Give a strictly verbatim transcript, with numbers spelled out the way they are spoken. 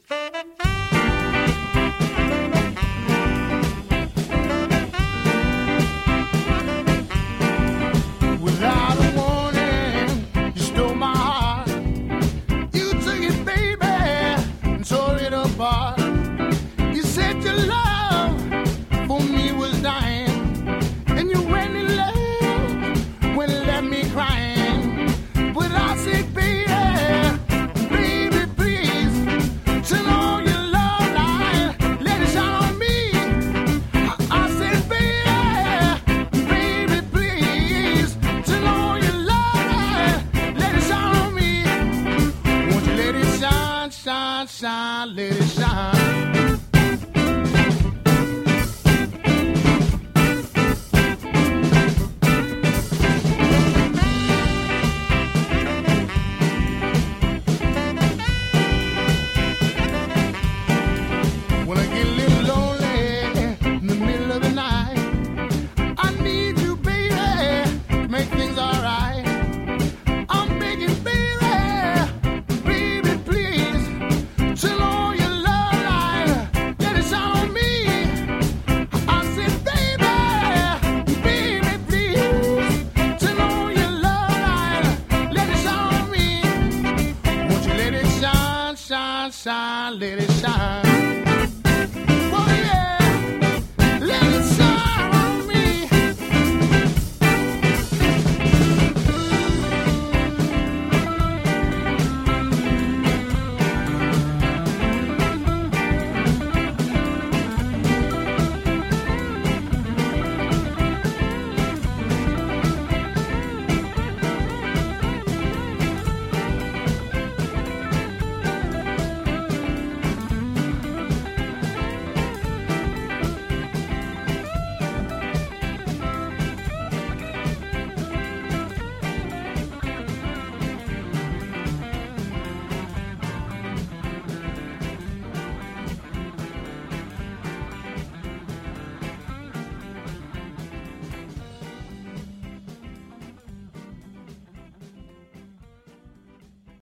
Without a warning, you stole my heart. You took it, baby, and tore it apart. You said your love for me was dying, and you went and left when it left me crying. But I said, baby, baby, please, turn on your love light, let it shine on me. I, I said, baby, baby, please, turn on your love light, let it shine on me. Won't you let it shine, shine, shine, let it shine. When I get a little lonely in the middle of the night, I need you, baby, to make things alright. I'm begging, baby, baby, please, turn on your love light, let it shine on me. I said, baby, baby, please, turn on your love light, let it shine on me. Won't you let it shine, shine, shine, let it shine.